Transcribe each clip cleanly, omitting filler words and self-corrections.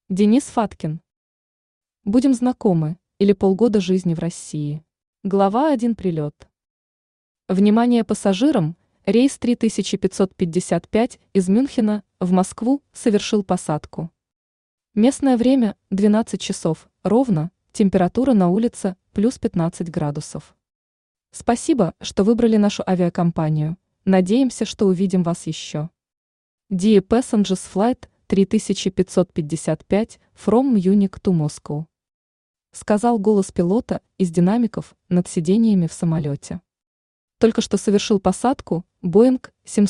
Денис Фаткин. Будем знакомы, или полгода жизни в России. Глава 1. Прилет. Внимание пассажирам, рейс 3555 из Мюнхена в Москву совершил посадку. Местное время 12 часов, ровно, температура на улице плюс 15 градусов. Спасибо, что выбрали нашу авиакомпанию, надеемся, что увидим вас еще. Dear Passengers Flight 3555 from Munich to Moscow. Сказал голос пилота из динамиков над сидениями в самолете. Только что совершил посадку Boeing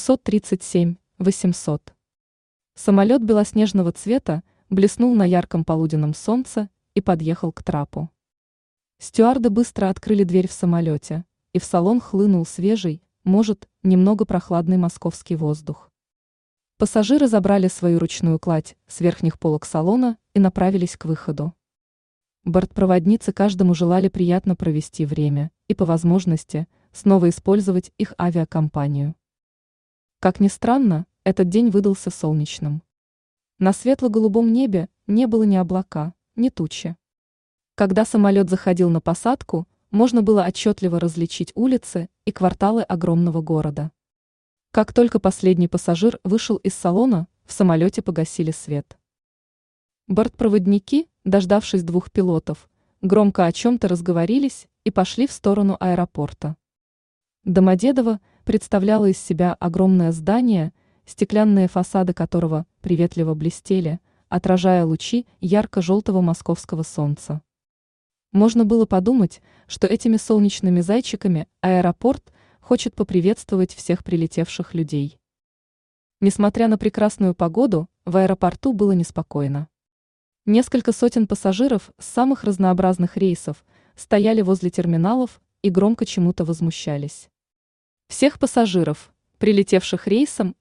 737-800. Самолет белоснежного цвета блеснул на ярком полуденном солнце и подъехал к трапу. Стюарды быстро открыли дверь в самолете, и в салон хлынул свежий, может, немного прохладный московский воздух. Пассажиры забрали свою ручную кладь с верхних полок салона и направились к выходу. Бортпроводницы каждому желали приятно провести время и, по возможности, снова использовать их авиакомпанию. Как ни странно, этот день выдался солнечным. На светло-голубом небе не было ни облака, ни тучи. Когда самолет заходил на посадку, можно было отчетливо различить улицы и кварталы огромного города. Как только последний пассажир вышел из салона, в самолете погасили свет. Бортпроводники, дождавшись двух пилотов, громко о чем-то разговорились и пошли в сторону аэропорта. Домодедово представляло из себя огромное здание, стеклянные фасады которого приветливо блестели, отражая лучи ярко-желтого московского солнца. Можно было подумать, что этими солнечными зайчиками аэропорт хочет поприветствовать всех прилетевших людей. Несмотря на прекрасную погоду, в аэропорту было неспокойно. Несколько сотен пассажиров с самых разнообразных рейсов стояли возле терминалов и громко чему-то возмущались. Всех пассажиров, прилетевших рейсом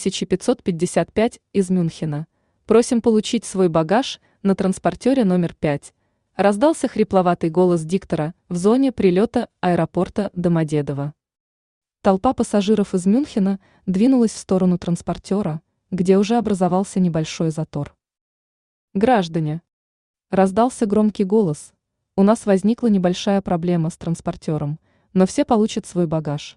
3555 из Мюнхена, просим получить свой багаж на транспортере номер 5, раздался хрипловатый голос диктора в зоне прилета аэропорта Домодедово. Толпа пассажиров из Мюнхена двинулась в сторону транспортера, где уже образовался небольшой затор. «Граждане!» – раздался громкий голос. «У нас возникла небольшая проблема с транспортером, но все получат свой багаж.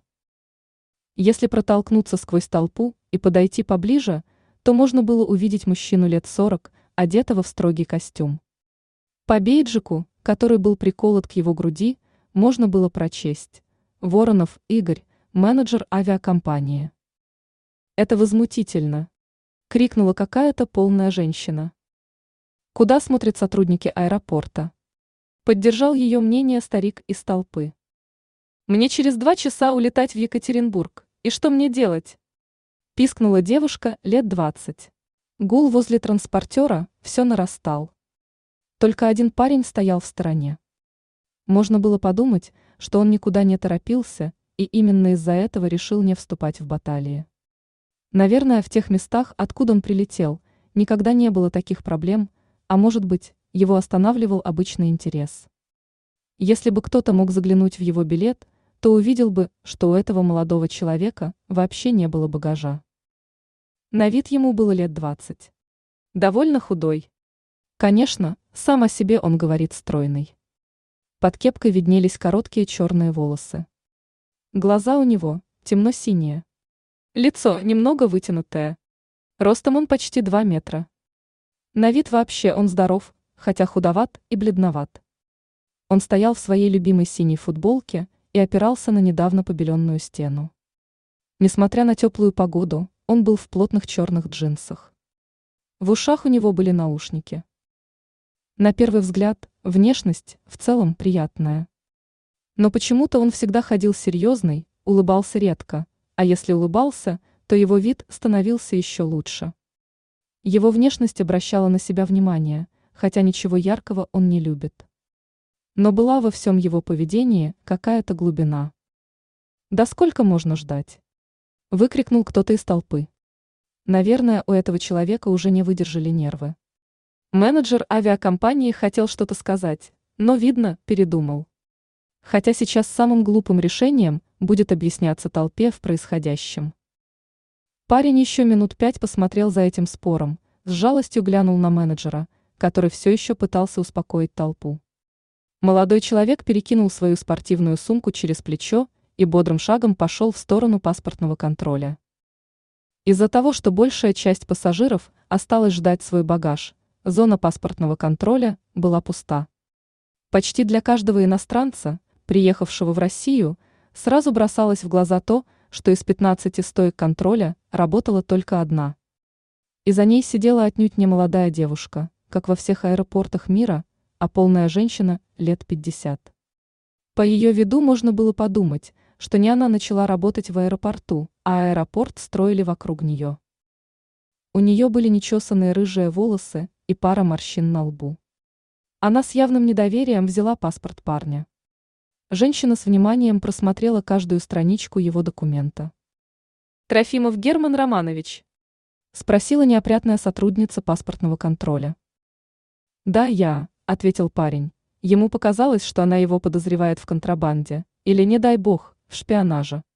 Если протолкнуться сквозь толпу и подойти поближе, то можно было увидеть мужчину лет 40, одетого в строгий костюм. По бейджику, который был приколот к его груди, можно было прочесть: Воронов Игорь, менеджер авиакомпании». «Это возмутительно!» – крикнула какая-то полная женщина. «Куда смотрят сотрудники аэропорта?» – поддержал ее мнение старик из толпы. «Мне через 2 часа улетать в Екатеринбург, и что мне делать?» – пискнула девушка лет 20. Гул возле транспортера все нарастал. Только один парень стоял в стороне. Можно было подумать, что он никуда не торопился, и именно из-за этого решил не вступать в баталии. Наверное, в тех местах, откуда он прилетел, никогда не было таких проблем, а может быть, его останавливал обычный интерес. Если бы кто-то мог заглянуть в его билет, то увидел бы, что у этого молодого человека вообще не было багажа. На вид ему было лет 20. Довольно худой. Конечно, сам о себе он говорит стройный. Под кепкой виднелись короткие черные волосы. Глаза у него темно-синие. Лицо немного вытянутое. Ростом он почти 2 метра. На вид вообще он здоров, хотя худоват и бледноват. Он стоял в своей любимой синей футболке и опирался на недавно побеленную стену. Несмотря на теплую погоду, он был в плотных черных джинсах. В ушах у него были наушники. На первый взгляд, внешность в целом приятная. Но почему-то он всегда ходил серьезный, улыбался редко, а если улыбался, то его вид становился еще лучше. Его внешность обращала на себя внимание, хотя ничего яркого он не любит. Но была во всем его поведении какая-то глубина. «Да сколько можно ждать?» – выкрикнул кто-то из толпы. Наверное, у этого человека уже не выдержали нервы. Менеджер авиакомпании хотел что-то сказать, но, видно, передумал. Хотя сейчас самым глупым решением будет объясняться толпе в происходящем. Парень еще минут 5 посмотрел за этим спором, с жалостью глянул на менеджера, который все еще пытался успокоить толпу. Молодой человек перекинул свою спортивную сумку через плечо и бодрым шагом пошел в сторону паспортного контроля. Из-за того, что большая часть пассажиров осталась ждать свой багаж, зона паспортного контроля была пуста. Почти для каждого иностранца, приехавшего в Россию, сразу бросалось в глаза то, что из 15 стоек контроля работала только одна. И за ней сидела отнюдь не молодая девушка, как во всех аэропортах мира, а полная женщина лет 50. По ее виду можно было подумать, что не она начала работать в аэропорту, а аэропорт строили вокруг нее. У нее были нечесанные рыжие волосы и пара морщин на лбу. Она с явным недоверием взяла паспорт парня. Женщина с вниманием просмотрела каждую страничку его документа. «Трофимов Герман Романович?» – спросила неопрятная сотрудница паспортного контроля. «Да, я», – ответил парень. Ему показалось, что она его подозревает в контрабанде, или, не дай бог, в шпионаже.